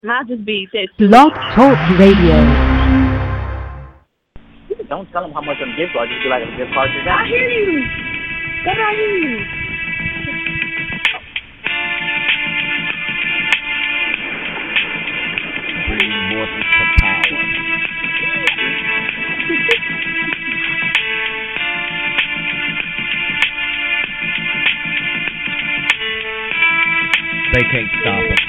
Might just be that too. Blog Talk Radio. Don't tell them how much them gift cards. Just be like, a gift card to them. I hear you. What I hear you? Bringing voices to power. They can't stop us.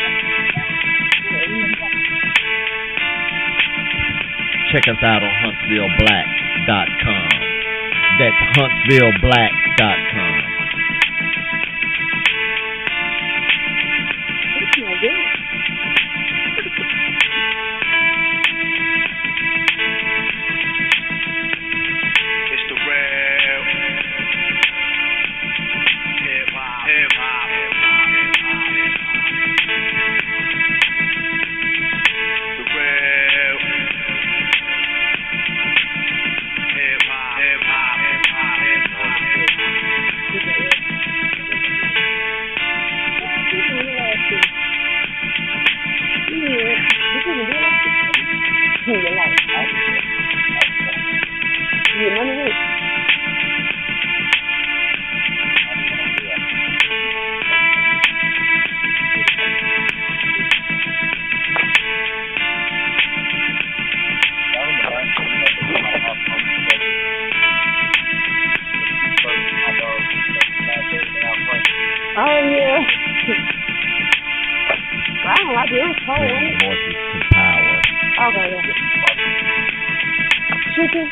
Check us out on HuntsvilleBlack.com. That's HuntsvilleBlack.com. It's the real hip-hop. The real Bringing voices to power. Okay, yeah. Chicken?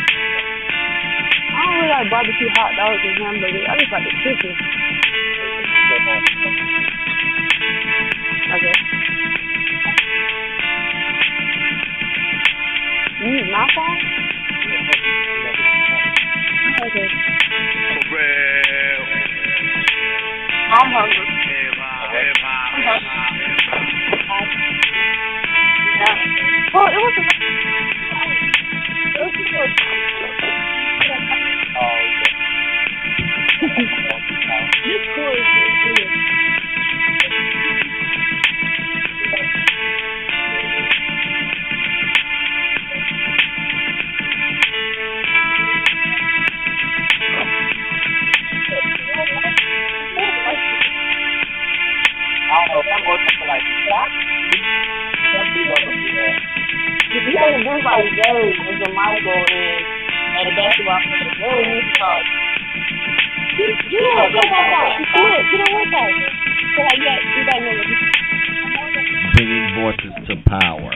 I don't really like barbecue hot dogs and hamburgers. I just like the chicken. Okay. You need my phone? Okay. For real. I'm hungry. Well, it was a... This cool is good. You know the group like Jerry and Michael and the basketball player. Jerry needs to talk. Yeah, go back out. Come on, get on one side. So like, yeah, you got to know. Bringing voices to power.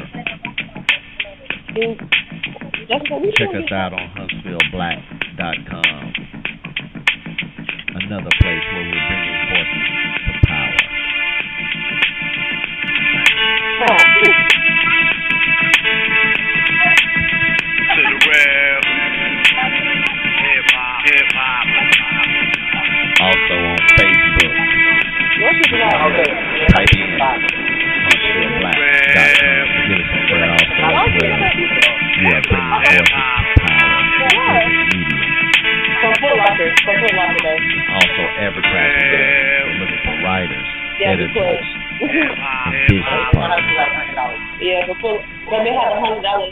Check us out on HuntsvilleBlack.com. Another place where we're bringing voices to power. To the real hip-hop. Also on Facebook. Type in HuntsvilleBlack.com to get us somewhere also as well. Yeah, bringing voices to power. Media. Also advertising. We're looking for writers, editors, and business partners. Yeah, before let me have $100.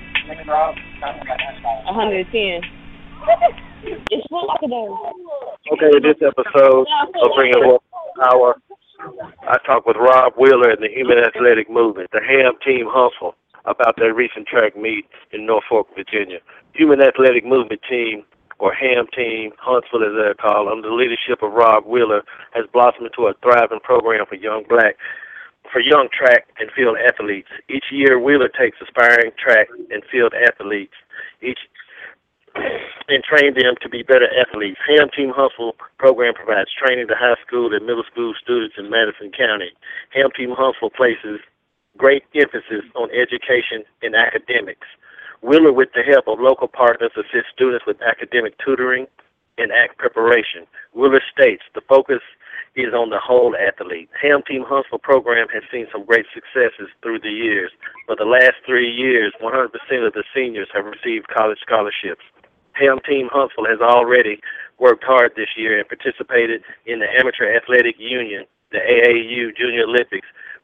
110. It's full like a dog. Okay, in this episode of Bringing Voices to Power, I talk with Rob Wheeler and the Human Athletic Movement, the HAM Team Huntsville, about their recent track meet in Norfolk, Virginia. Human Athletic Movement Team, or HAM Team Huntsville as they're called, under the leadership of Rob Wheeler, has blossomed into a thriving program for young track and field athletes. Each year, Wheeler takes aspiring track and field athletes and train them to be better athletes. HAM Team Huntsville program provides training to high school and middle school students in Madison County. HAM Team Huntsville places great emphasis on education and academics. Wheeler, with the help of local partners, assists students with academic tutoring and act preparation. Wheeler states the focus is on the whole athlete. HAM Team Huntsville program has seen some great successes through the years. For the last 3 years, 100% of the seniors have received college scholarships. HAM Team Huntsville has already worked hard this year and participated in the Amateur Athletic Union, the AAU Junior Olympics,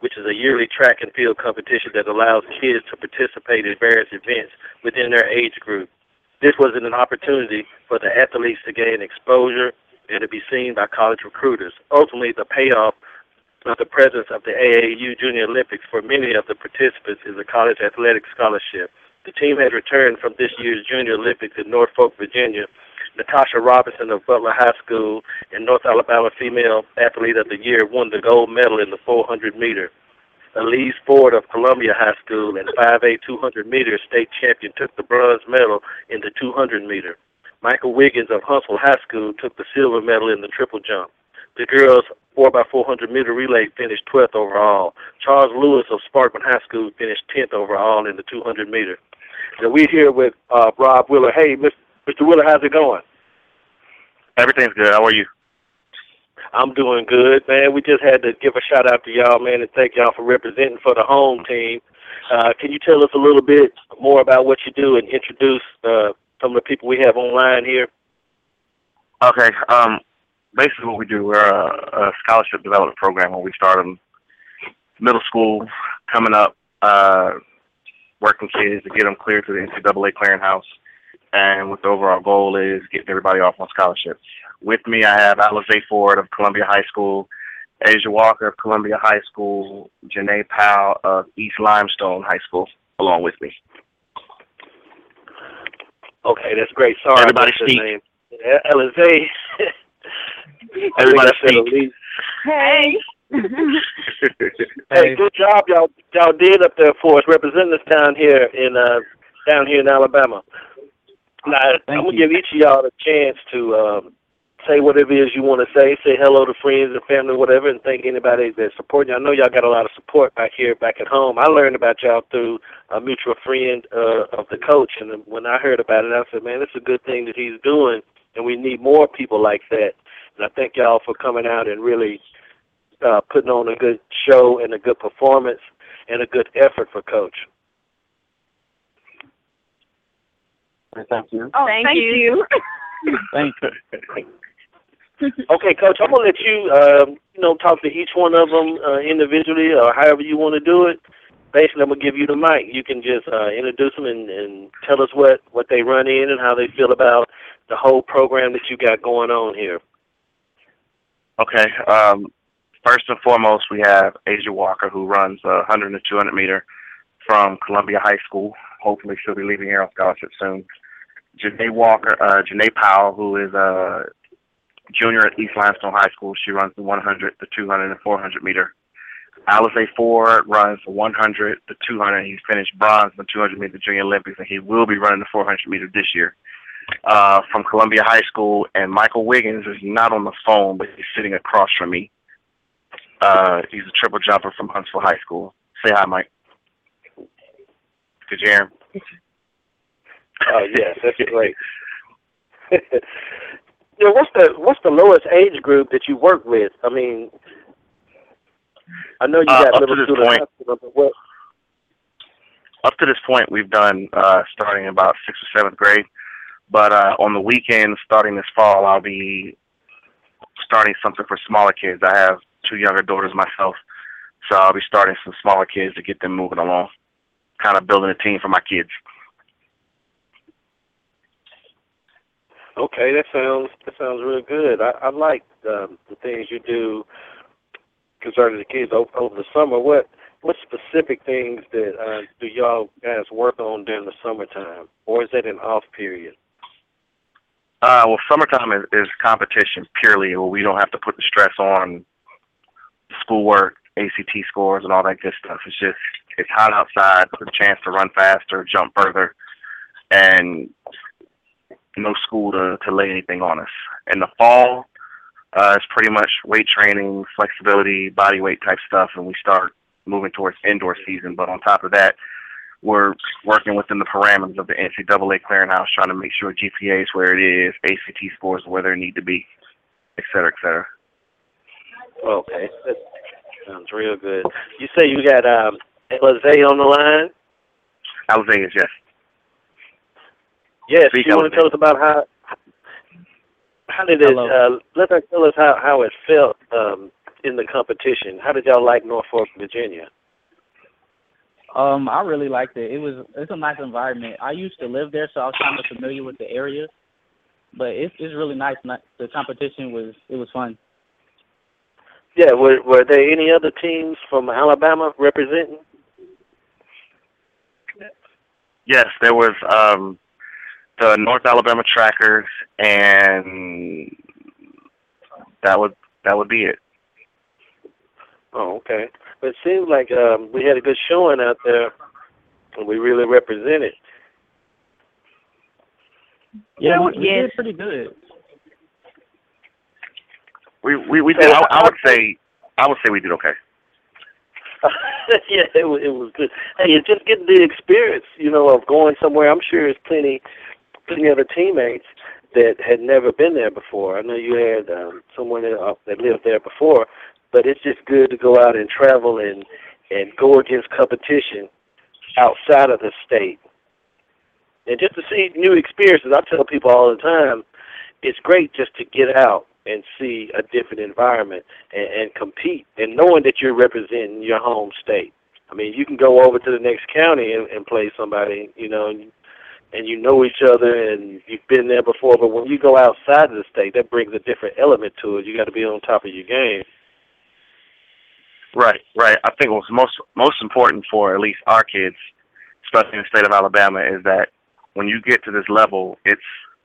which is a yearly track and field competition that allows kids to participate in various events within their age group. This was an opportunity for the athletes to gain exposure and to be seen by college recruiters. Ultimately, the payoff of the presence of the AAU Junior Olympics for many of the participants is a college athletic scholarship. The team has returned from this year's Junior Olympics in Norfolk, Virginia. Natasha Robinson of Butler High School and North Alabama Female Athlete of the Year won the gold medal in the 400 meter. Elise Ford of Columbia High School and 5A 200 meter state champion took the bronze medal in the 200 meter. Michael Wiggins of Huntsville High School took the silver medal in the triple jump. The girls' 4x400 meter relay finished 12th overall. Charles Lewis of Sparkman High School finished 10th overall in the 200 meter. Now we're here with Rob Willer. Hey, Mr. Willer, how's it going? Everything's good. How are you? I'm doing good, man. We just had to give a shout out to y'all, man, and thank y'all for representing for the home team. Can you tell us a little bit more about what you do and introduce some of the people we have online here? Okay. Basically what we do, we're a scholarship development program where we start in middle school, coming up, working kids to get them cleared to the NCAA clearinghouse. And what the overall goal is getting everybody off on scholarships. With me, I have Alize Ford of Columbia High School, Asia Walker of Columbia High School, Janae Powell of East Limestone High School, along with me. Okay, that's great. Sorry, everybody speak. Name. Alize. Everybody speak. Hey. Hey, good job y'all did up there for us, representing us down here in Alabama. Now, I'm gonna give each of y'all a chance to say whatever it is you want to say. Say hello to friends and family, whatever, and thank anybody that's supporting you. I know y'all got a lot of support back at home. I learned about y'all through a mutual friend of the coach, and when I heard about it, I said, man, it's a good thing that he's doing, and we need more people like that. And I thank y'all for coming out and really putting on a good show and a good performance and a good effort for Coach. Thank you. Oh, thank you. Thank you. Okay, Coach, I'm going to let you, talk to each one of them individually or however you want to do it. Basically, I'm going to give you the mic. You can just introduce them and tell us what they run in and how they feel about the whole program that you got going on here. Okay. First and foremost, we have Asia Walker, who runs 100 and 200 meter from Columbia High School. Hopefully, she'll be leaving here on scholarship soon. Janae Powell, who is a junior at East Limestone High School. She runs the 100, the 200, and 400 meter. Alize Ford runs the 100, the 200. He's finished bronze in the 200 meter Junior Olympics, and he will be running the 400 meter this year. From Columbia High School, and Michael Wiggins is not on the phone, but he's sitting across from me. He's a triple jumper from Huntsville High School. Say hi, Mike. Could you hear him? Oh, yes, that's great. What's the lowest age group that you work with? I mean, I know you got middle school and high school, but what? Up to this point, we've done starting about 6th or 7th grade. But on the weekends, starting this fall, I'll be starting something for smaller kids. I have 2 younger daughters myself, so I'll be starting some smaller kids to get them moving along, kind of building a team for my kids. Okay, that sounds really good. I like the things you do concerning the kids over the summer. What specific things that do y'all guys work on during the summertime, or is that an off period? Well, summertime is competition purely, where we don't have to put the stress on schoolwork, ACT scores, and all that good stuff. It's hot outside, a chance to run faster, jump further, and no school to lay anything on us. In the fall, it's pretty much weight training, flexibility, body weight type stuff, and we start moving towards indoor season. But on top of that, we're working within the parameters of the NCAA clearinghouse, trying to make sure GPA is where it is, ACT scores where they need to be, et cetera, et cetera. Okay, that sounds real good. You say you got Alize on the line? Alize is, yes. Yes, you want to tell us about how did it, let her tell us how it felt in the competition? How did y'all like Norfolk, Virginia? I really liked it. It's a nice environment. I used to live there, so I was kind of familiar with the area. But it's really nice. The competition was fun. Yeah, were there any other teams from Alabama representing? Yes, there was the North Alabama Trackers, and that would be it. Oh, okay. But it seems like we had a good showing out there, and we really represented. Yeah, we did pretty good. We did. I would say we did okay. Yeah, it was good. Hey, it's just getting the experience, of going somewhere. I'm sure there's plenty other teammates that had never been there before. I know you had someone that lived there before, but it's just good to go out and travel and go against competition outside of the state. And just to see new experiences. I tell people all the time, it's great just to get out and see a different environment and compete, and knowing that you're representing your home state. I mean, you can go over to the next county and play somebody, and you know each other and you've been there before, but when you go outside of the state, that brings a different element to it. You got to be on top of your game. Right. I think what's most important for at least our kids, especially in the state of Alabama, is that when you get to this level, it's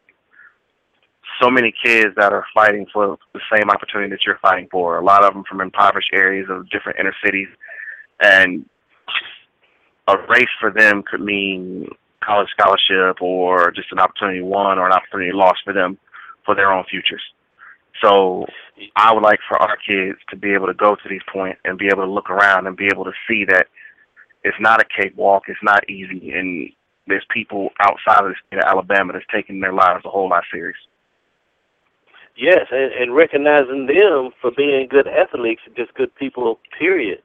so many kids that are fighting for the same opportunity that you're fighting for. A lot of them from impoverished areas of different inner cities, and a race for them could mean college scholarship or just an opportunity won or an opportunity lost for them for their own futures. So I would like for our kids to be able to go to these points and be able to look around and be able to see that it's not a cakewalk, it's not easy, and there's people outside of the state of Alabama that's taking their lives a whole lot serious. Yes, and recognizing them for being good athletes, just good people, period.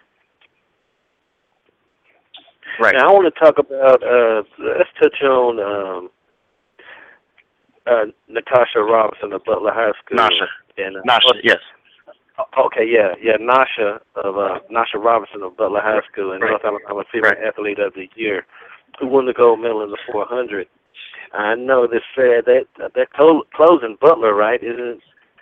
Right. Now, I want to talk about, let's touch on Natasha Robinson of Butler High School. Nasha, yes. Okay, yeah, Nasha Robinson of Butler High School, and North Alabama Female Athlete of the Year, who won the gold medal in the 400. I know this said that closing Butler, right? Isn't it?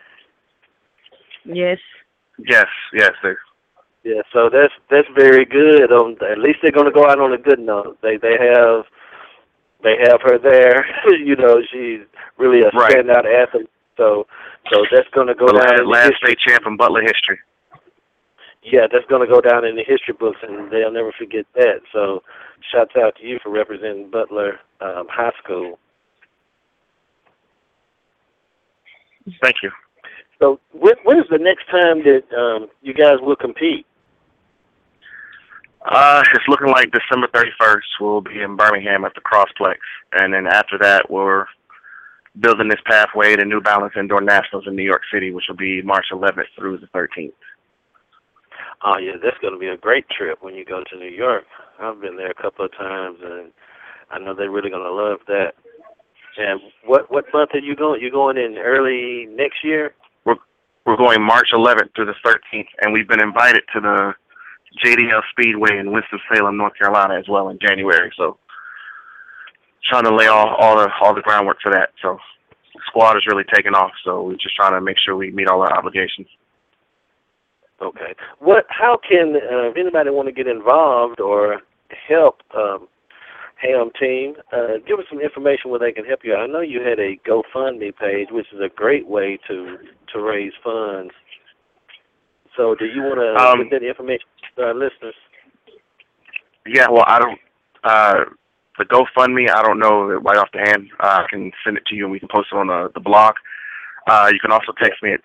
Yes. Yes, sir. Yeah, so that's very good. At least they're going to go out on a good note. They have her there. She's really a standout athlete. So that's going to go down in the last history. state champ in Butler history. Yeah, that's going to go down in the history books, and they'll never forget that. So, shouts out to you for representing Butler High School. Thank you. So, when is the next time that you guys will compete? It's looking like December 31st. We'll be in Birmingham at the Crossplex, and then after that, we're building this pathway to New Balance Indoor Nationals in New York City, which will be March 11th through the 13th. Oh, yeah, that's going to be a great trip when you go to New York. I've been there a couple of times, and I know they're really going to love that. And what month are you going? You going in early next year? We're going March 11th through the 13th, and we've been invited to the JDL Speedway in Winston-Salem, North Carolina, as well in January. So, trying to lay all the groundwork for that. So, the squad is really taking off. So, we're just trying to make sure we meet all our obligations. Okay. How can if anybody want to get involved or help Ham Team, give us some information where they can help you. I know you had a GoFundMe page, which is a great way to raise funds. So, do you want to get that information to our listeners? Yeah. Well, I don't. The GoFundMe, I don't know right off the hand. I can send it to you, and we can post it on the blog. You can also text me at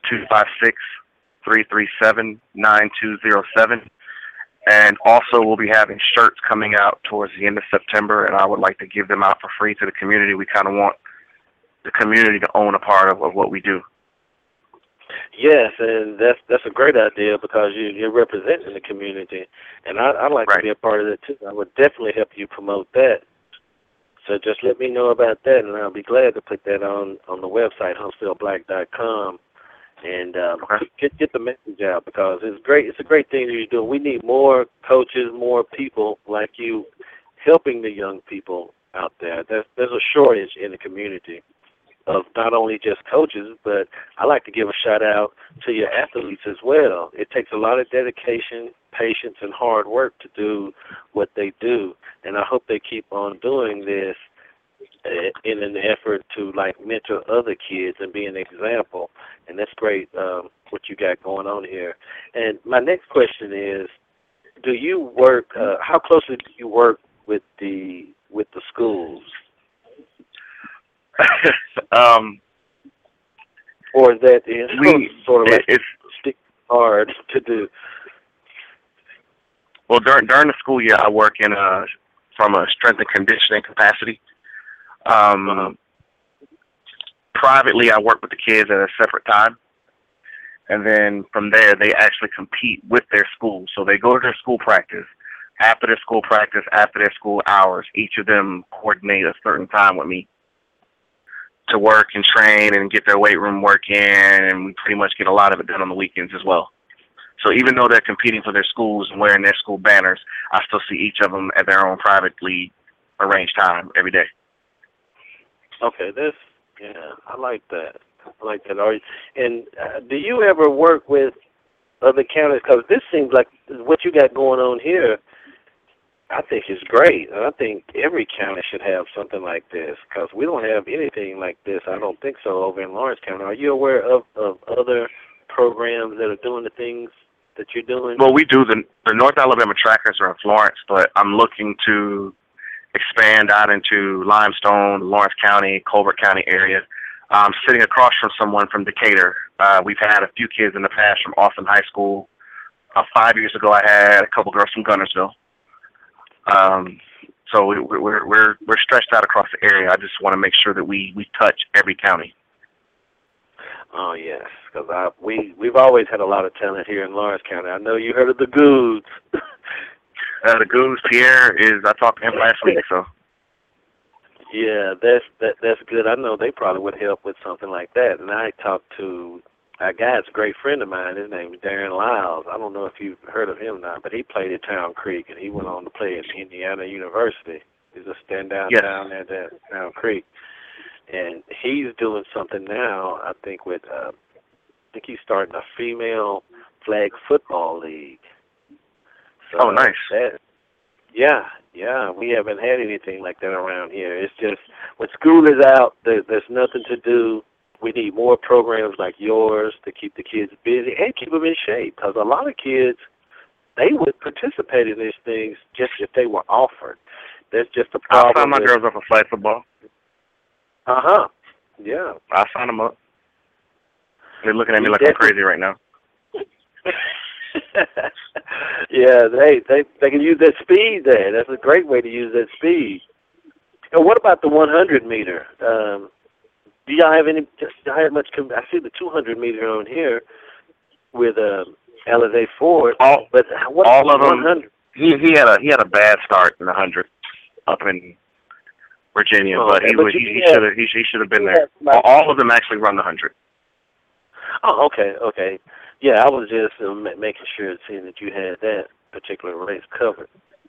256-337-9207. And also, we'll be having shirts coming out towards the end of September, and I would like to give them out for free to the community. We kind of want the community to own a part of what we do. Yes, and that's a great idea because you're representing the community, and I'd like to be a part of that too. I would definitely help you promote that. So just let me know about that, and I'll be glad to put that on the website, HuntsvilleBlack.com. and get the message out, because it's great. It's a great thing that you're doing. We need more coaches, more people like you helping the young people out there. There's a shortage in the community of not only just coaches, but I like to give a shout out to your athletes as well. It takes a lot of dedication, patience, and hard work to do what they do, and I hope they keep on doing this in an effort to mentor other kids and be an example. And that's great what you got going on here. And my next question is, do you work? How closely do you work with the schools? Or is that sort of it's stick hard to do? Well, during the school year, I work in from a strength and conditioning capacity. Privately, I work with the kids at a separate time, and then from there, they actually compete with their school. So they go to their school practice. After their school practice, after their school hours, each of them coordinate a certain time with me to work and train and get their weight room work in, and we pretty much get a lot of it done on the weekends as well. So even though they're competing for their schools and wearing their school banners, I still see each of them at their own privately arranged time every day. Okay, I like that. And do you ever work with other counties? Because this seems like what you got going on here, I think is great. And I think every county should have something like this, because we don't have anything like this. I don't think so over in Lawrence County. Are you aware of other programs that are doing the things that you're doing? Well, we do. The North Alabama Trackers are in Florence, but I'm looking to expand out into Limestone, Lawrence County, Colbert County area. I'm sitting across from someone from Decatur. We've had a few kids in the past from Austin High School. 5 years ago, I had a couple girls from Gunnersville. So we're stretched out across the area. I just want to make sure that we touch every county. Oh yes, because we've always had a lot of talent here in Lawrence County. I know you heard of the Goods. The Goons, Pierre I talked to him last week, so. Yeah, that's good. I know they probably would help with something like that. And I talked to a guy that's a great friend of mine. His name is Darren Lyles. I don't know if you've heard of him now, but he played at Town Creek, and he went on to play at Indiana University. He's a standout down there at Town Creek. And he's doing something now, I think, with, I think he's starting a female flag football league. So oh, nice. Yeah, we haven't had anything like that around here. It's just when school is out, there's nothing to do. We need more programs like yours to keep the kids busy and keep them in shape, because a lot of kids, they would participate in these things just if they were offered. There's just a problem. I'll sign my girls up for flag football. Yeah. I'll sign them up. They're looking at me like I'm crazy right now. Yeah, they can use that speed there. That's a great way to use that speed. And what about the 100 meter? Do y'all have much? I see the 200 meter on here with Alizé Ford. But what all of them. 100? He had a bad start in the 100 up in Virginia, but he should have been there. All of them actually run the 100. Oh, okay. Yeah, I was just making sure, seeing that you had that particular race covered.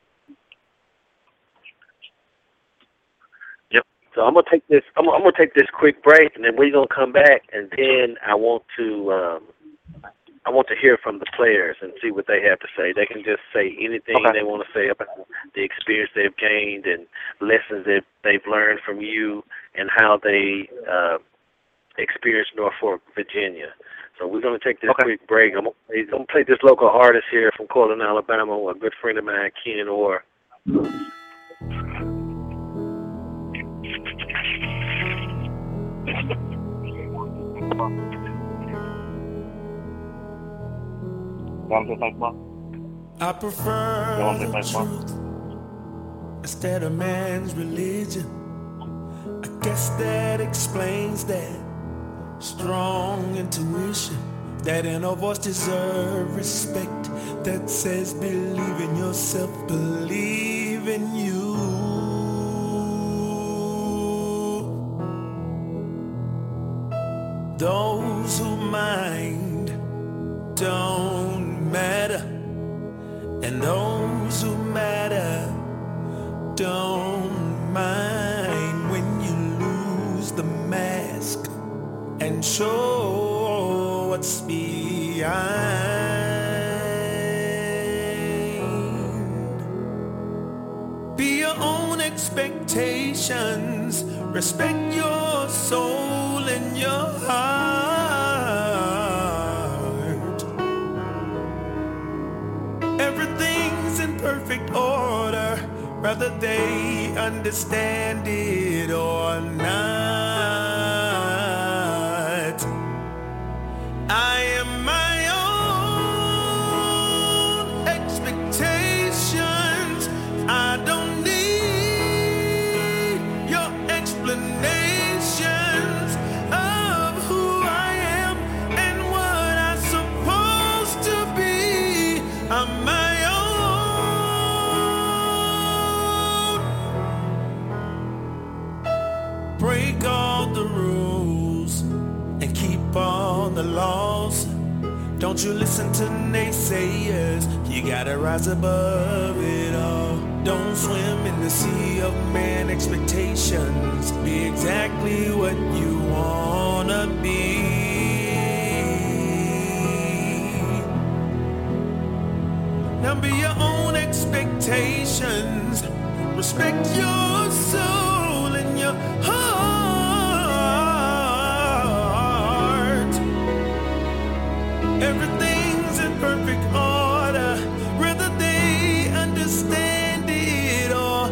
Yep. So I'm gonna take this. I'm gonna take this quick break, and then we're gonna come back, and then I want to hear from the players and see what they have to say. They can just say anything they want to say about the experience they've gained and lessons that they've learned from you and how they experienced Norfolk, Virginia. So we're going to take this quick break. I'm going to play this local artist here from Courtland, Alabama, a good friend of mine, Kenan Orr. I prefer the truth instead of man's religion. I guess that explains that strong intuition, that inner voice deserves respect, that says believe in yourself, believe in you. those who mind don't matter, and those who matter don't mind when you lose the mask and show what's behind. Be your own expectations, respect your soul and your heart. Everything's in perfect order, whether they understand it or not. I am my own expectations. I don't need your explanations of who I am and what I'm supposed to be. I'm my own. Break all the rules and keep all the laws. Don't you listen to naysayers, you gotta rise above it all. Don't swim in the sea of man expectations. Be exactly what you wanna be. Now be your own expectations. Respect your soul and your heart. Everything's in perfect order, whether they understand it or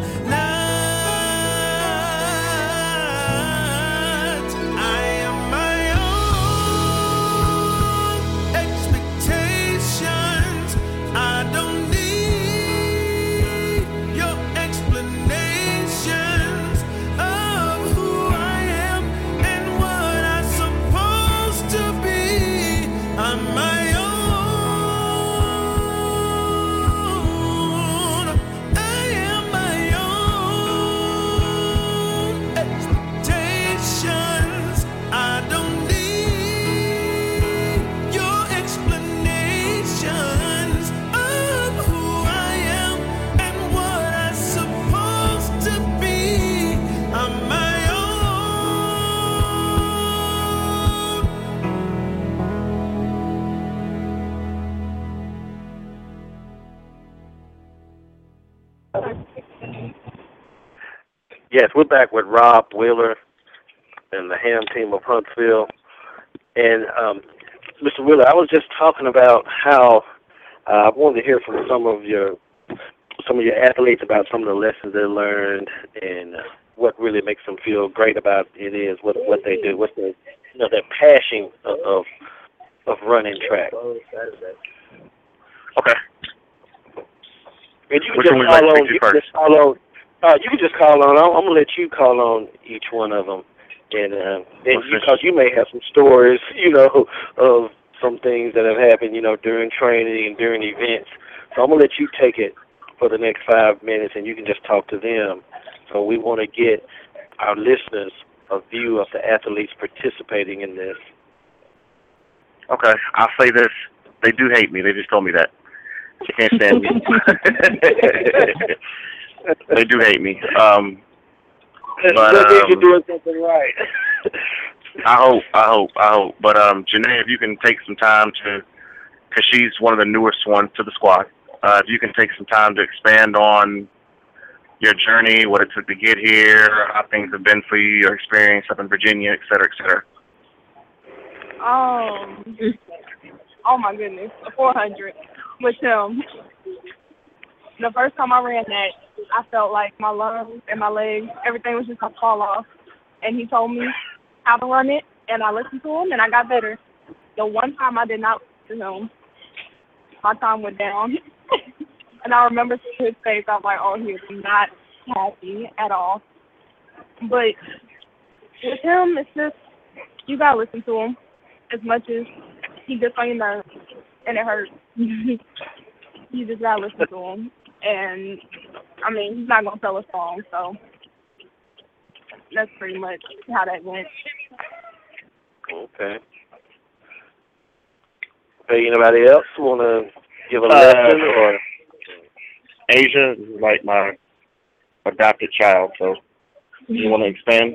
not. I am my own expectations. I don't need your explanations of who I am and what I'm supposed to be. I'm my own. I am my own expectations. I don't need your explanations of who I am and what I'm supposed to be. I'm my own. Yes, we're back with Rob Wheeler and the Ham team of Huntsville. And Mr. Wheeler, I was just talking about how I wanted to hear from some of your athletes about some of the lessons they learned and what really makes them feel great about it is what they do, what's their their passion of running track. Okay. And you can Which just one would you call like to on. speak to You can first? just call on. You can just call on. I'm gonna let you call on each one of them, and because you may have some stories, of some things that have happened, during training and during events. So I'm gonna let you take it for the next 5 minutes, and you can just talk to them. So we want to get our listeners a view of the athletes participating in this. Okay, I'll say this. They do hate me. They just told me that. They can't stand me. They do hate me. But you're doing something right. I hope. But Janae, if you can take some time because she's one of the newest ones to the squad, if you can take some time to expand on your journey, what it took to get here, how things have been for you, your experience up in Virginia, et cetera, et cetera. Oh my goodness, a 400 with him. The first time I ran that, I felt like my lungs and my legs, everything was just gonna fall off. And he told me how to run it, and I listened to him, and I got better. The one time I did not listen to him, my time went down. And I remember seeing his face. I was like, oh, he was not happy at all. But with him, it's just, you got to listen to him as much as he gets on your nerves, and it hurts. You just got to listen to him. And, I mean, he's not going to tell us wrong, so that's pretty much how that went. Okay. Okay, anybody else want to give a lesson or? Asia is like my adopted child, so you want to expand?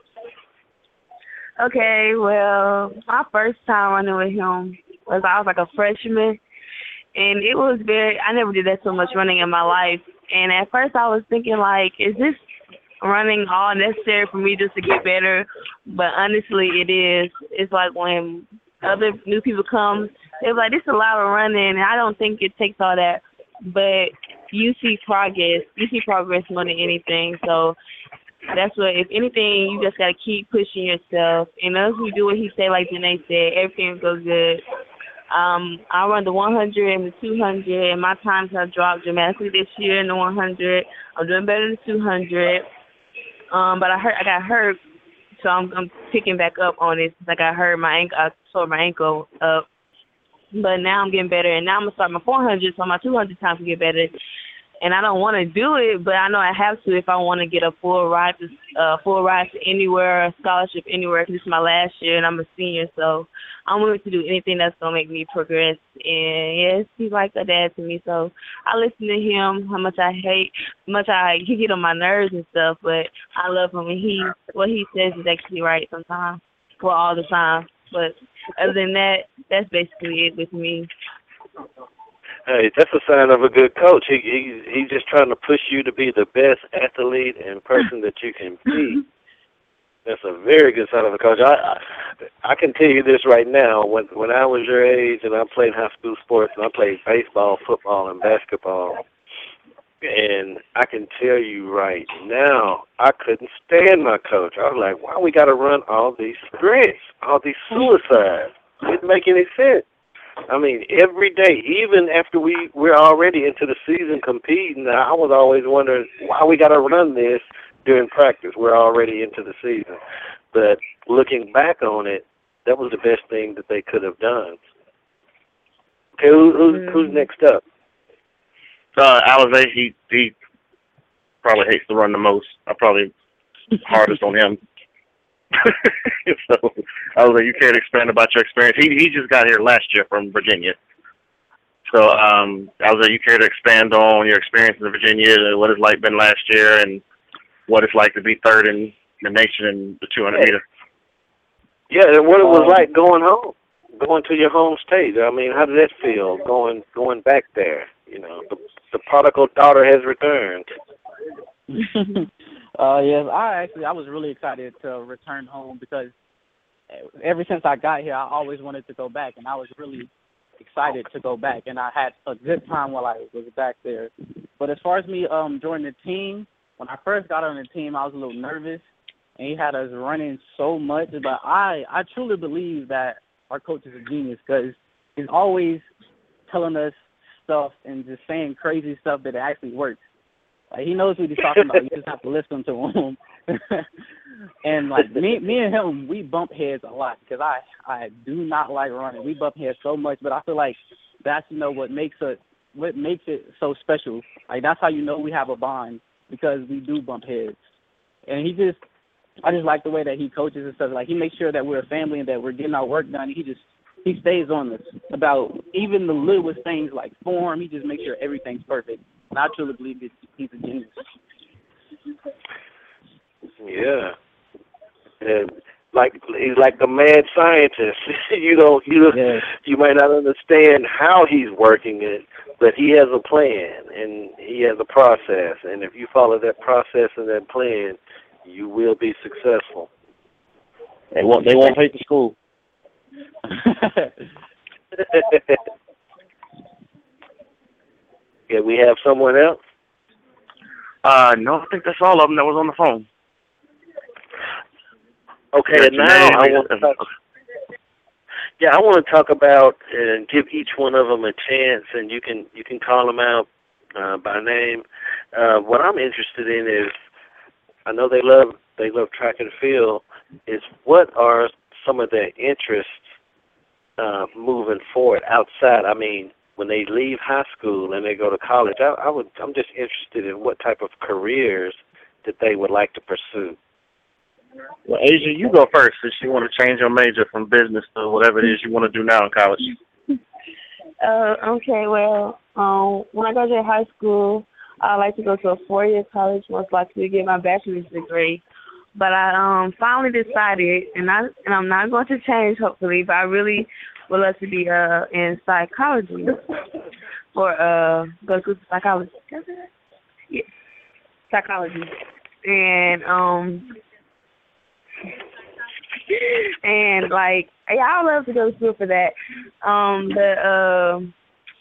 Okay, well, my first time running with him was I was like a freshman, and it was I never did that so much running in my life. And at first I was thinking, like, is this running all necessary for me just to get better? But honestly, it is. It's like when other new people come, they're like, this is a lot of running, and I don't think it takes all that. But you see progress. You see progress more than anything. So that's what, if anything, you just got to keep pushing yourself. And as we do what he said, like Janae said, everything will go good. I run the 100 and the 200, and my times have dropped dramatically this year in the 100. I'm doing better in the 200. But I got hurt, so I'm picking back up on it. Since I got hurt, I tore my ankle up. But now I'm getting better, and now I'm going to start my 400, so my 200 times will get better. And I don't want to do it, but I know I have to if I want to get a full ride to anywhere, a scholarship anywhere, because this is my last year, and I'm a senior, so I'm willing to do anything that's going to make me progress. And, yes, he's like a dad to me, so I listen to him, how much he get on my nerves and stuff, but I love him, and what he says is actually right sometimes, well, all the time. But other than that, that's basically it with me. Hey, that's a sign of a good coach. He's just trying to push you to be the best athlete and person that you can be. That's a very good sign of a coach. I can tell you this right now. When I was your age and I played high school sports, and I played baseball, football, and basketball, and I can tell you right now, I couldn't stand my coach. I was like, why we got to run all these sprints, all these suicides? It didn't make any sense. I mean, every day, even after we're already into the season competing, I was always wondering why we got to run this during practice. We're already into the season. But looking back on it, that was the best thing that they could have done. Okay, who's next up? Alize, he probably hates to run the most. I'm probably hardest on him. So, Alize, you care to expand about your experience? He just got here last year from Virginia. So, Alize, you care to expand on your experience in Virginia, what it's like been last year, and what it's like to be third in the nation in the 200 meter? Yeah, and what it was like going home, going to your home state. I mean, how did that feel, going back there? You know, the prodigal daughter has returned. Yes, I was really excited to return home because ever since I got here, I always wanted to go back, and I was really excited to go back, and I had a good time while I was back there. But as far as me joining the team, when I first got on the team, I was a little nervous, and he had us running so much. But I truly believe that our coach is a genius because he's always telling us stuff and just saying crazy stuff that actually works. Like, he knows what he's talking about. You just have to listen to him. And like me and him, we bump heads a lot because I do not like running. We bump heads so much, but I feel like that's what makes it so special. Like, that's how you know we have a bond, because we do bump heads. And I just like the way that he coaches and stuff. Like, he makes sure that we're a family and that we're getting our work done. He stays on us about even the littlest things like form. He just makes sure everything's perfect. And I truly believe he's a genius. Yeah. And he's like the mad scientist. You might not understand how he's working it, but he has a plan and he has a process. And if you follow that process and that plan, you will be successful. They won't hate the school. Yeah, we have someone else? No, I think that's all of them that was on the phone. Okay, and now I want to talk about and give each one of them a chance, and you can call them out by name. What I'm interested in is, I know they love track and field, is what are some of their interests moving forward outside? I mean, when they leave high school and they go to college, I'm just interested in what type of careers that they would like to pursue. Well, Asia, you go first since you want to change your major from business to whatever it is you want to do now in college. Okay, well, when I graduate high school, I'd like to go to a 4-year college, most likely to get my bachelor's degree. But I finally decided, and I'm not going to change, hopefully, but I really would love to be in psychology or go to psychology. Yeah, psychology, and like, yeah, I would love to go to school for that. But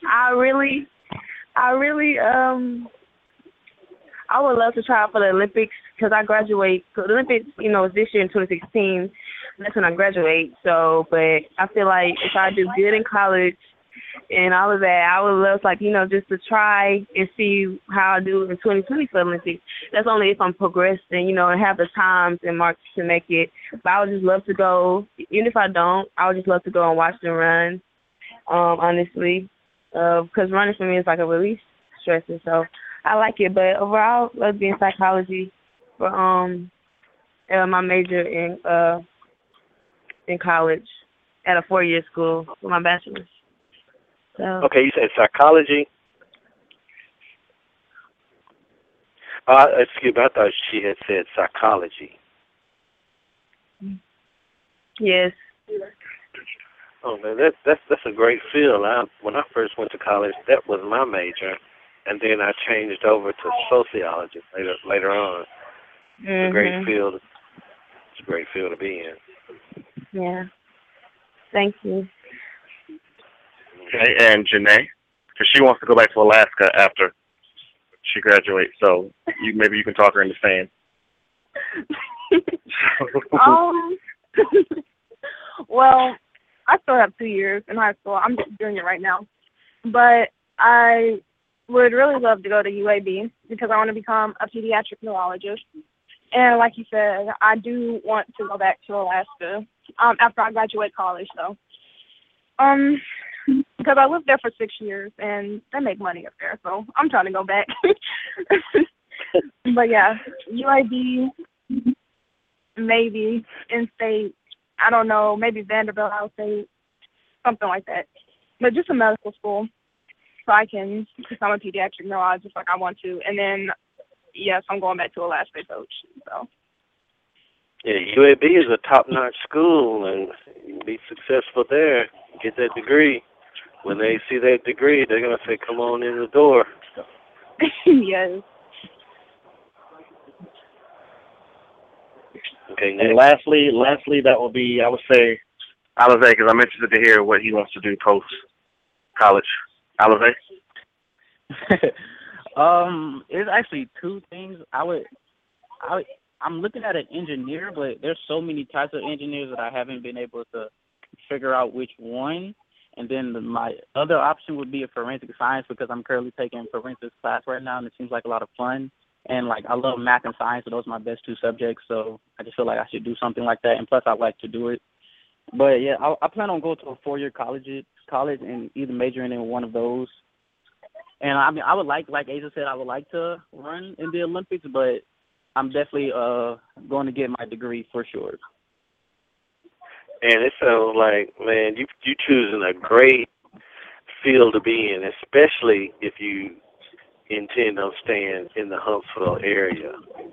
I would love to try out for the Olympics because I graduate. So the Olympics, is this year in 2016. That's when I graduate. So, but I feel like if I do good in college and all of that, I would love, just to try and see how I do in 2020 for the Olympics. That's only if I'm progressing, and have the times and marks to make it. But I would just love to go. Even if I don't, I would just love to go and watch them run, honestly. Because running for me is like a release stressor. So I like it. But overall, I love being psychology for my major in college at a 4-year school for my bachelor's. So. Okay, you said psychology? Excuse me, I thought she had said psychology. Yes. Oh man, that's a great field. When I first went to college, that was my major, and then I changed over to sociology later on. Mm-hmm. It's a great field. It's a great field to be in. Yeah. Thank you. Okay, and Janae, because she wants to go back to Alaska after she graduates, so maybe you can talk her into staying. Well, I still have 2 years in high school. I'm just doing it right now. But I would really love to go to UAB because I want to become a pediatric neurologist. And like you said, I do want to go back to Alaska after I graduate college, though. Because I lived there for 6 years, and they make money up there, so I'm trying to go back. But, yeah, UAB, maybe in-state, I don't know, maybe Vanderbilt, I'll say, something like that. But just a medical school so I can become a pediatric neurologist like I want to. And then, yes, I'm going back to Alaska coach. So. Yeah, UAB is a top-notch school, and you can be successful there, get that degree. When they see that degree, they're going to say, come on in the door. Yes. Okay, next. And lastly, that will be, I would say, Alize, because I'm interested to hear what he wants to do post-college. Alize? It's actually two things. I'm looking at an engineer, but there's so many types of engineers that I haven't been able to figure out which one. And then my other option would be a forensic science because I'm currently taking a forensics class right now, and it seems like a lot of fun. And, I love math and science, so those are my best two subjects. So I just feel like I should do something like that. And plus, I like to do it. But, yeah, I plan on going to a 4-year college and either majoring in one of those. And, I mean, I would like Asia said, I would like to run in the Olympics, but I'm definitely going to get my degree for sure. And it sounds like, man, you choosing a great field to be in, especially if you intend on staying in the Huntsville area.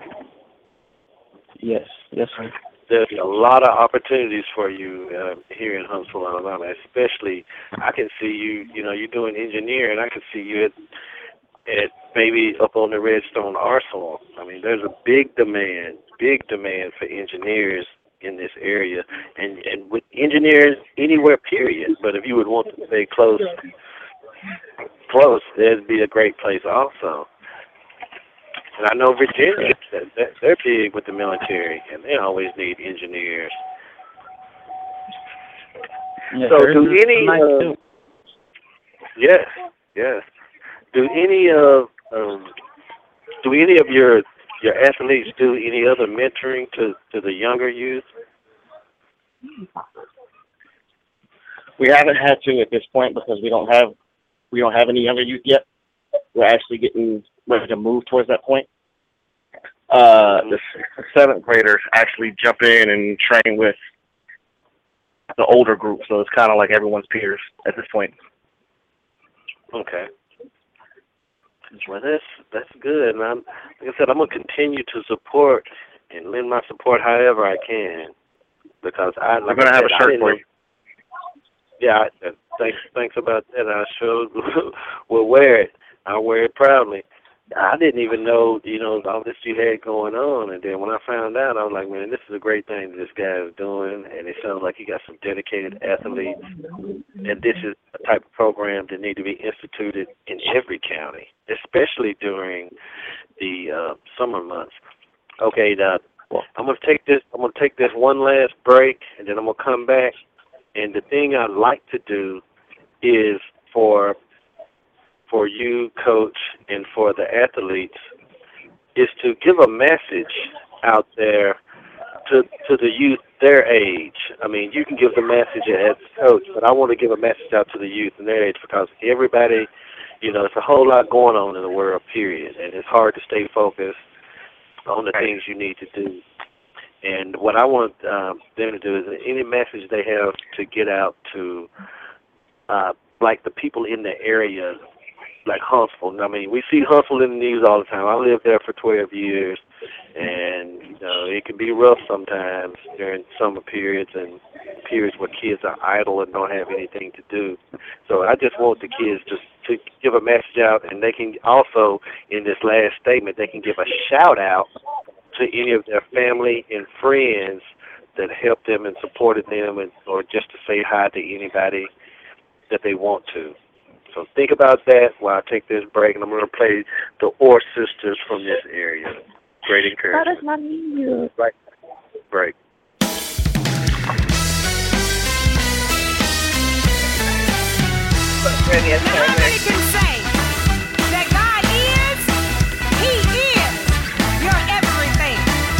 Yes, sir. There's a lot of opportunities for you here in Huntsville, Alabama. Especially, I can see you. You're doing engineering. I can see you at maybe up on the Redstone Arsenal. I mean, there's a big demand for engineers in this area, and with engineers anywhere, period. But if you would want to stay close, that'd be a great place also. And I know Virginia, they're big with the military, and they always need engineers. Yeah, so do any yes. Do any of your athletes do any other mentoring to the younger youth? We haven't had to at this point because we don't have any younger youth yet. We're actually getting ready to move towards that point. the seventh graders actually jump in and train with the older group, so it's kind of like everyone's peers at this point. Okay. Well, that's good, and like I said, I'm gonna continue to support and lend my support however I can, because I'm gonna have a shirt for you. Yeah, thanks about that. I sure will wear it. I'll wear it proudly. I didn't even know, all this you had going on, and then when I found out, I was like, man, this is a great thing that this guy is doing, and it sounds like he got some dedicated athletes, and this is a type of program that need to be instituted in every county, especially during the summer months. Okay, I'm gonna take this one last break, and then I'm gonna come back, and the thing I'd like to do is for you, Coach, and for the athletes, is to give a message out there to the youth their age. I mean, you can give the message as a coach, but I want to give a message out to the youth and their age, because everybody, it's a whole lot going on in the world, period, and it's hard to stay focused on the things you need to do. And what I want them to do is any message they have to get out to, like the people in the area, like Huntsville. I mean, we see Huntsville in the news all the time. I lived there for 12 years, and it can be rough sometimes during summer periods and periods where kids are idle and don't have anything to do. So I just want the kids to give a message out, and they can also, in this last statement, they can give a shout out to any of their family and friends that helped them and supported them, or just to say hi to anybody that they want to. So think about that while I take this break, and I'm going to play the Orr Sisters from this area. Great encouragement. That is not me. Right. Break. Now, how many can say that God is, He is your everything?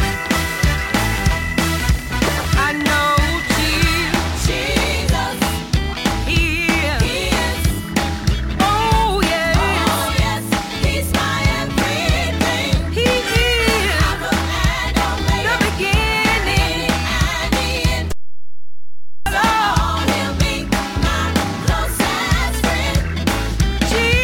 I know Jesus, He is. Oh yes, He's my everything. He is Alpha and Omega, the beginning and the end. Lord, He'll be my closest friend. Jesus.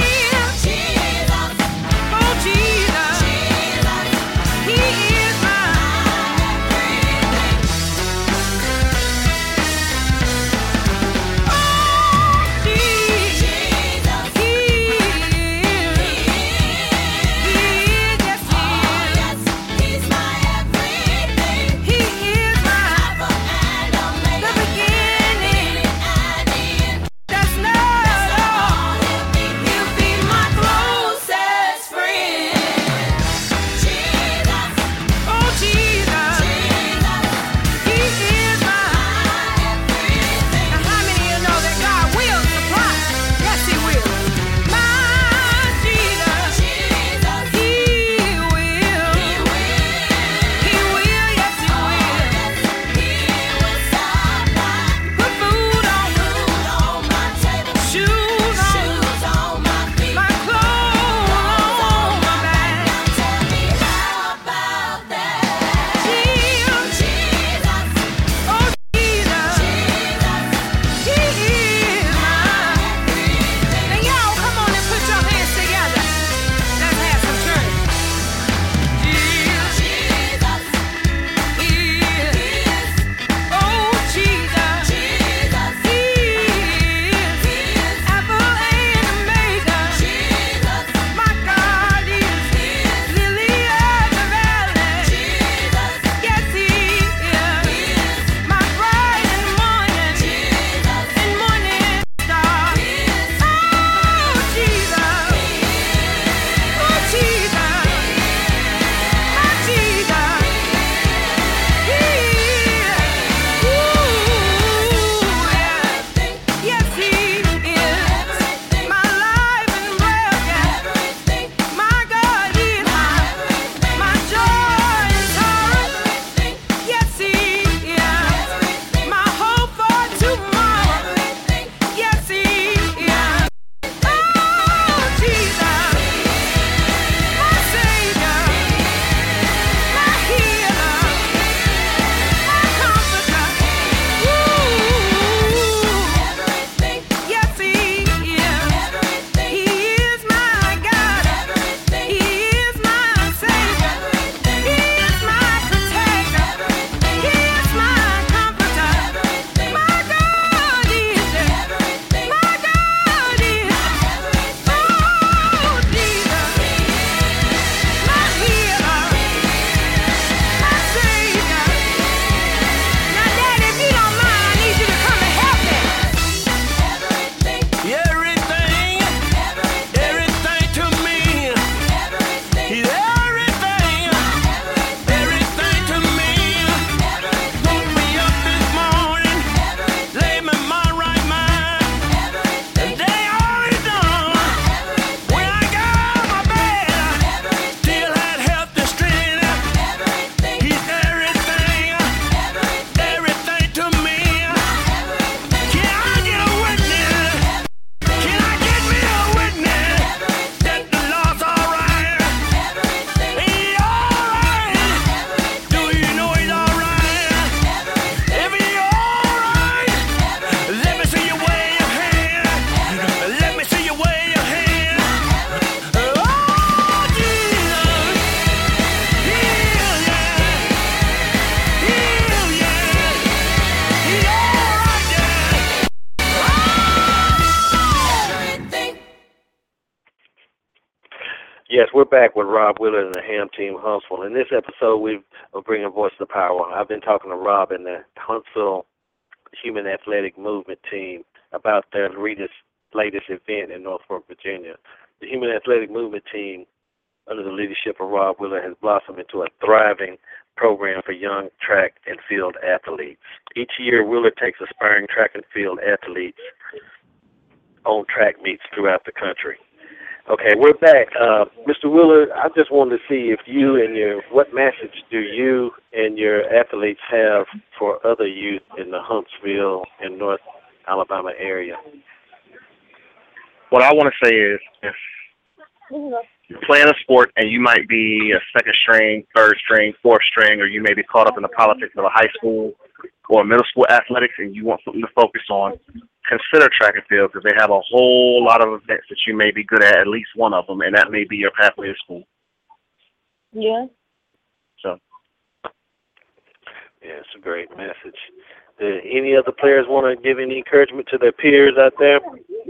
we're back with Rob Willard and the Ham Team Huntsville. In this episode, we're bringing Voice to Power. I've been talking to Rob and the Huntsville Human Athletic Movement team about their latest event in Norfolk, Virginia. The Human Athletic Movement team, under the leadership of Rob Willard, has blossomed into a thriving program for young track and field athletes. Each year, Willard takes aspiring track and field athletes on track meets throughout the country. Okay, we're back. Mr. Willard, I just wanted to see if what message do you and your athletes have for other youth in the Huntsville and North Alabama area? What I want to say is, if you're playing a sport and you might be a second string, third string, fourth string, or you may be caught up in the politics of a high school or middle school athletics and you want something to focus on, consider track and field, because they have a whole lot of events that you may be good at least one of them, and that may be your pathway to school. Yeah. So. Yeah, it's a great message. Any other players want to give any encouragement to their peers out there?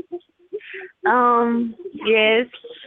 Yes.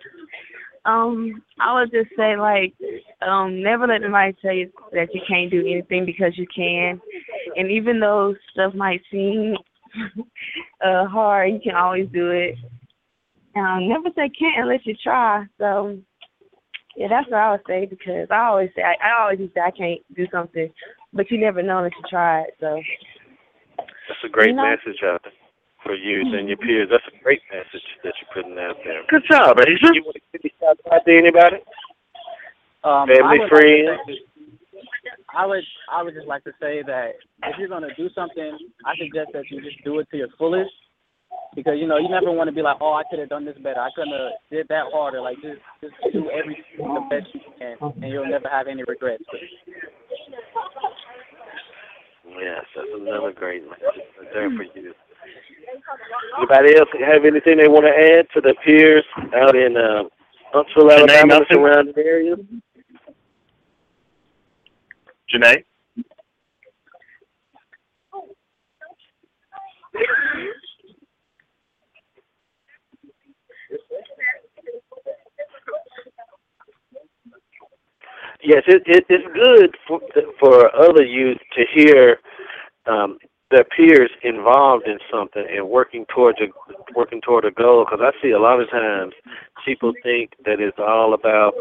I would just say, never let anybody tell you that you can't do anything, because you can. And even though stuff might seem hard, you can always do it. Never say can't unless you try. So, yeah, that's what I would say, because I always say I can't do something, but you never know unless you try it. So that's a great message out there for youth and your peers. That's a great message that you're putting out there. Good job, Asia. You want to give a shout out to anybody? Family, friends? I would just like to say that if you're going to do something, I suggest that you just do it to your fullest, because, you never want to be like, oh, I could have done this better. I couldn't have did that harder. Like, just do everything the best you can, and you'll never have any regrets. Yes, that's another great message there for you. Anybody else have anything they want to add to their peers out in Huntsville, Alabama, and surrounding areas? Janae? Yes, it's good for other youth to hear their peers involved in something and working toward a goal. Because I see a lot of times people think that it's all about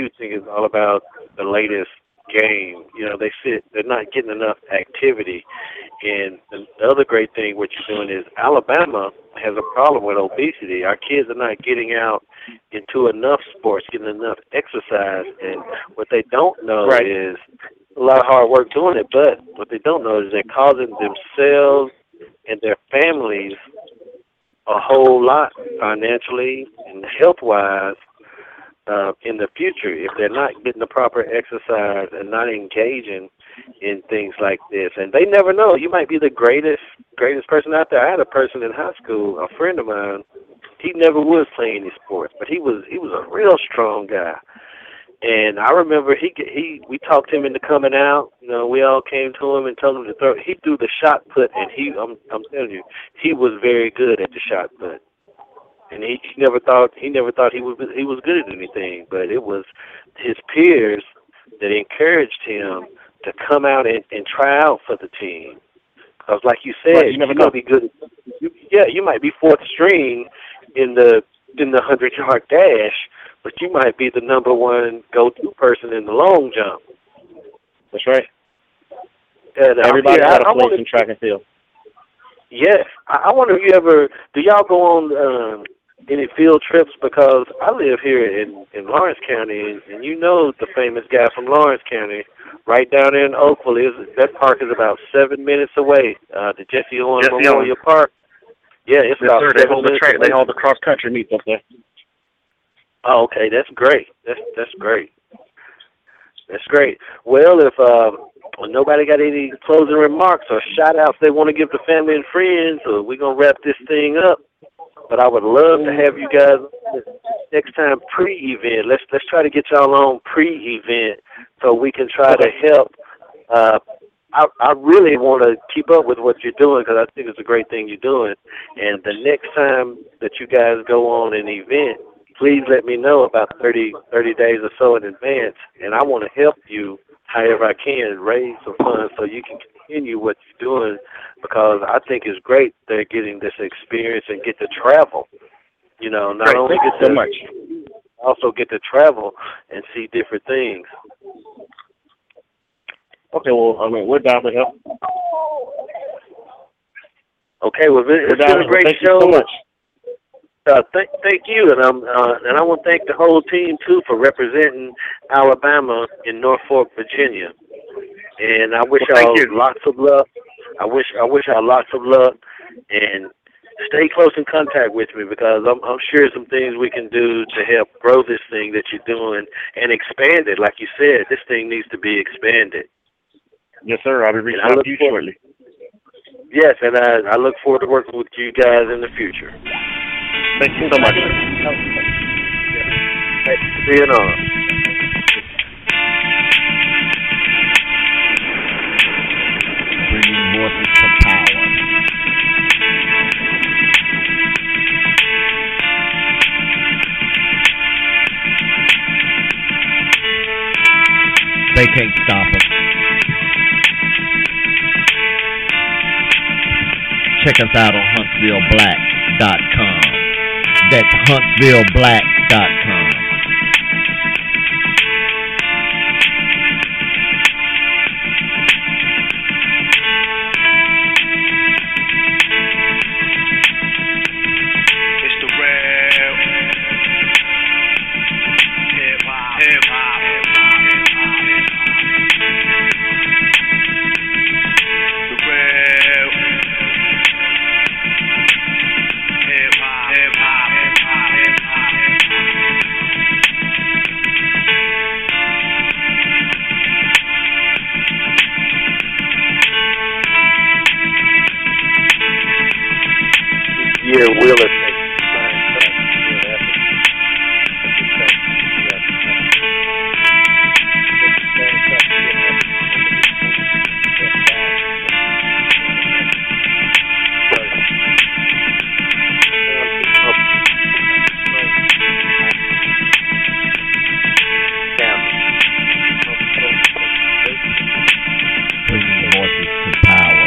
the latest game. They're not getting enough activity. And the other great thing what you're doing is Alabama has a problem with obesity. Our kids are not getting out into enough sports, getting enough exercise, and what they don't know is a lot of hard work doing it, but what they don't know is they're causing themselves and their families a whole lot financially and health-wise in the future if they're not getting the proper exercise and not engaging in things like this. And they never know. You might be the greatest person out there. I had a person in high school, a friend of mine. He never was playing any sports, but he was a real strong guy. And I remember we talked him into coming out. We all came to him and told him to throw. He threw the shot put, and I'm telling you, he was very good at the shot put. And he never thought he was good at anything, but it was his peers that encouraged him to come out and try out for the team. Because, like you said, you never know. Be good. You might be fourth string in the 100-yard dash, but you might be the number one go-to person in the long jump. That's right. And everybody got a place in track and field. Yes. I wonder if do y'all go on any field trips? Because I live here in Lawrence County, and you know the famous guy from Lawrence County, right down there in Oakville. That park is about 7 minutes away, the Jesse Owens Memorial Park. Yeah, it's about 7 minutes away. They hold the cross-country meets up there. Oh, okay, that's great. That's great. That's great. Well, if nobody got any closing remarks or shout-outs they want to give to family and friends, we're going to wrap this thing up. But I would love to have you guys next time pre-event. Let's try to get y'all on pre-event so we can try to help. I really want to keep up with what you're doing because I think it's a great thing you're doing. And the next time that you guys go on an event, please let me know about 30 days or so in advance, and I want to help you however I can raise some funds so you can continue what you're doing, because I think it's great they're getting this experience and get to travel. You know, not only get to also get to travel and see different things. Okay, well, I mean, we're down to help. Okay, well, it's been a great show. Thank you so much. Thank you, and I want to thank the whole team too for representing Alabama in Norfolk, Virginia. And I wish y'all lots of luck. I wish y'all lots of luck, and stay close in contact with me, because I'm sure some things we can do to help grow this thing that you're doing and expand it. Like you said, this thing needs to be expanded. Yes, sir. I'll be reaching out to you shortly. Yes, and I look forward to working with you guys in the future. Thank you so much. Thanks for being on. Bringing voices to power. They can't stop us. Check us out on HuntsvilleBlack.com. That's HuntsvilleBlack.com. It's the real hip-hop. The real Yeah, Wheeler. Bringing voices to power.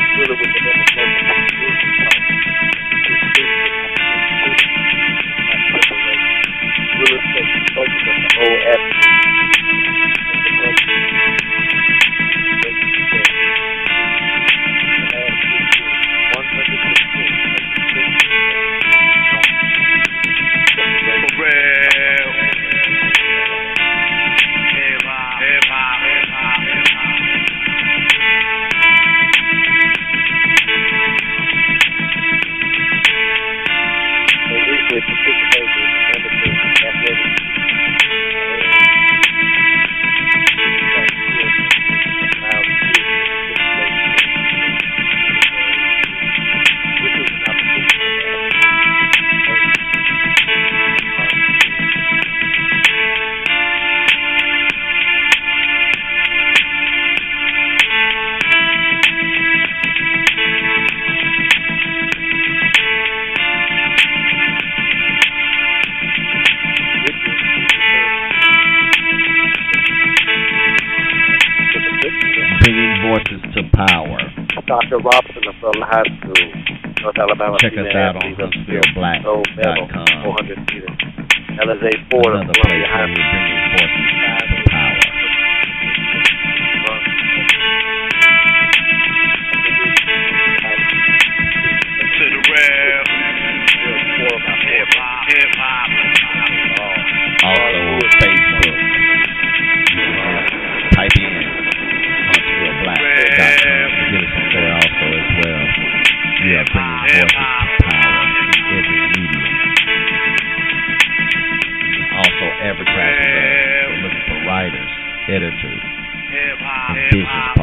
To power. Dr. Robinson from High School, North Alabama. Check us out on HuntsvilleBlack.com. 400 meters. LSA Ford of Another place Columbia where High we're bringing forces to power. To the real hip-hop. Also on Facebook. Type in HuntsvilleBlack.com. Give us some share also as well. We are bringing voices to power in every medium. Also advertising. We're looking for writers, editors, and business